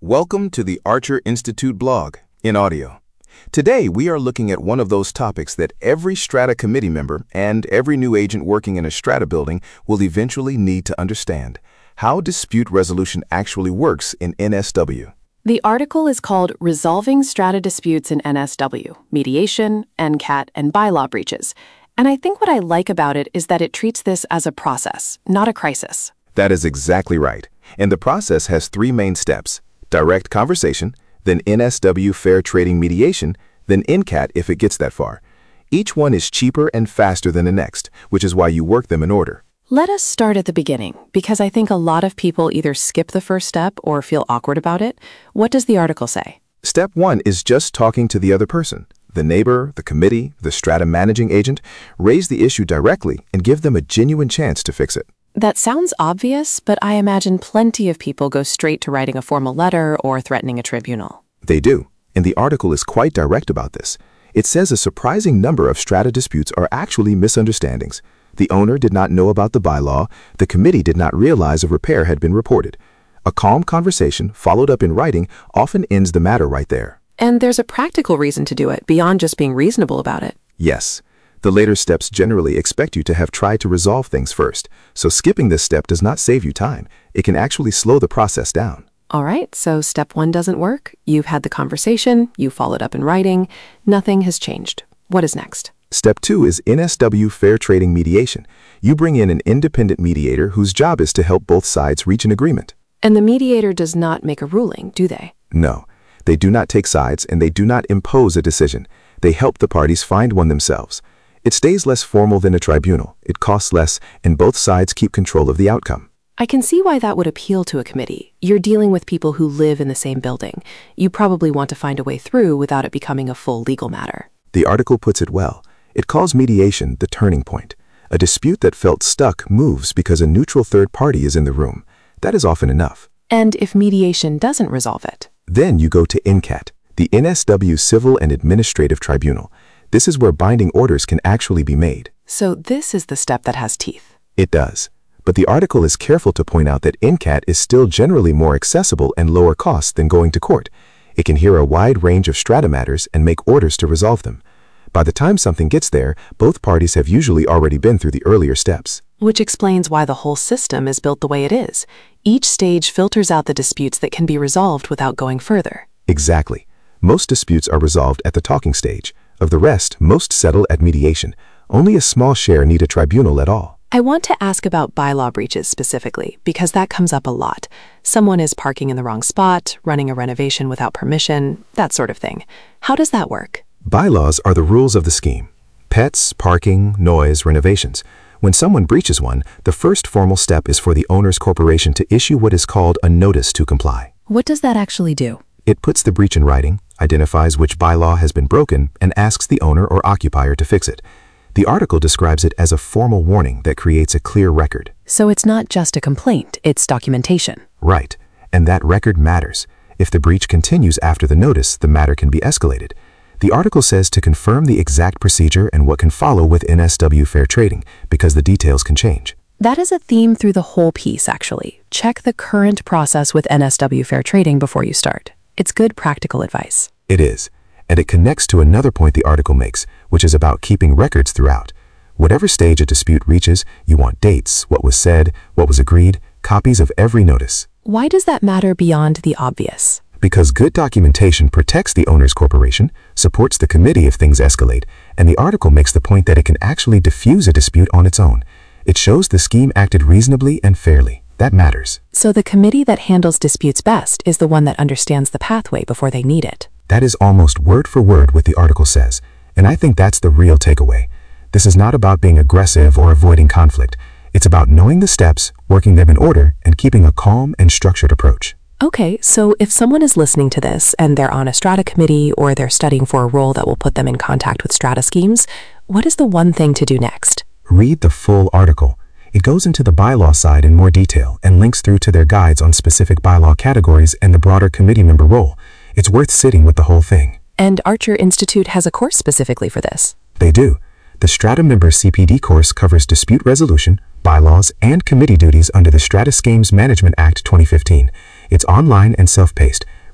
Welcome to the Archer Institute blog in audio. Today, we are looking at one of those topics that every Strata committee member and every new agent working in a Strata building will eventually need to understand: how dispute resolution actually works in NSW. The article is called Resolving Strata Disputes in NSW, Mediation, NCAT, and Bylaw Breaches. And I think what I like about it is that it treats this as a process, not a crisis. That is exactly right. And the process has three main steps: direct conversation, then NSW fair trading mediation, then NCAT if it gets that far. Each one is cheaper and faster than the next, which is why you work them in order. Let us start at the beginning, because I think a lot of people either skip the first step or feel awkward about it. What does the article say? Step 1 is just talking to the other person. The neighbor, the committee, the Strata managing agent. Raise the issue directly and give them a genuine chance to fix it. That sounds obvious, but I imagine plenty of people go straight to writing a formal letter or threatening a tribunal. They do, and the article is quite direct about this. It says a surprising number of Strata disputes are actually misunderstandings. The owner did not know about the bylaw, the committee did not realize a repair had been reported. A calm conversation, followed up in writing, often ends the matter right there. And there's a practical reason to do it, beyond just being reasonable about it. Yes. The later steps generally expect you to have tried to resolve things first, so skipping this step does not save you time. It can actually slow the process down. All right, so step 1 doesn't work. You've had the conversation, you followed up in writing, nothing has changed. What is next? Step 2 is NSW fair trading mediation. You bring in an independent mediator whose job is to help both sides reach an agreement. And the mediator does not make a ruling, do they? No, they do not take sides and they do not impose a decision. They help the parties find one themselves. It stays less formal than a tribunal, it costs less, and both sides keep control of the outcome. I can see why that would appeal to a committee. You're dealing with people who live in the same building. You probably want to find a way through without it becoming a full legal matter. The article puts it well. It calls mediation the turning point. A dispute that felt stuck moves because a neutral third party is in the room. That is often enough. And if mediation doesn't resolve it? Then you go to NCAT, the NSW Civil and Administrative Tribunal. This is where binding orders can actually be made. So this is the step that has teeth. It does. But the article is careful to point out that NCAT is still generally more accessible and lower cost than going to court. It can hear a wide range of strata matters and make orders to resolve them. By the time something gets there, both parties have usually already been through the earlier steps. Which explains why the whole system is built the way it is. Each stage filters out the disputes that can be resolved without going further. Exactly. Most disputes are resolved at the talking stage. Of the rest, most settle at mediation. Only a small share need a tribunal at all. I want to ask about bylaw breaches specifically, because that comes up a lot. Someone is parking in the wrong spot, running a renovation without permission, that sort of thing. How does that work? Bylaws are the rules of the scheme. Pets, parking, noise, renovations. When someone breaches one, the first formal step is for the owner's corporation to issue what is called a notice to comply. What does that actually do? It puts the breach in writing, identifies which bylaw has been broken, and asks the owner or occupier to fix it. The article describes it as a formal warning that creates a clear record. So it's not just a complaint, it's documentation. Right, and that record matters. If the breach continues after the notice, the matter can be escalated. The article says to confirm the exact procedure and what can follow with NSW fair trading, because the details can change. That is a theme through the whole piece, actually. Check the current process with NSW fair trading before you start. It's good practical advice. It is, and it connects to another point the article makes, which is about keeping records throughout. Whatever stage a dispute reaches, you want dates, what was said, what was agreed, copies of every notice. Why does that matter beyond the obvious? Because good documentation protects the owner's corporation, supports the committee if things escalate, and the article makes the point that it can actually diffuse a dispute on its own. It shows the scheme acted reasonably and fairly. That matters. So the committee that handles disputes best is the one that understands the pathway before they need it. That is almost word for word what the article says, and I think that's the real takeaway. This is not about being aggressive or avoiding conflict. It's about knowing the steps, working them in order, and keeping a calm and structured approach. Okay, so if someone is listening to this and they're on a Strata committee or they're studying for a role that will put them in contact with Strata schemes, what is the one thing to do next? Read the full article. It goes into the bylaw side in more detail and links through to their guides on specific bylaw categories and the broader committee member role. It's worth sitting with the whole thing. And Archer Institute has a course specifically for this. They do. The Strata member CPD course covers dispute resolution, bylaws, and committee duties under the Strata Schemes Management Act 2015. It's online and self-paced,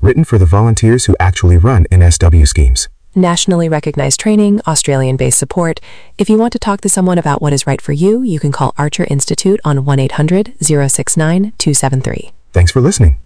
written for the volunteers who actually run NSW schemes. Nationally recognized training, Australian-based support. If you want to talk to someone about what is right for you, you can call Archer Institute on 1-800-069-273. Thanks for listening.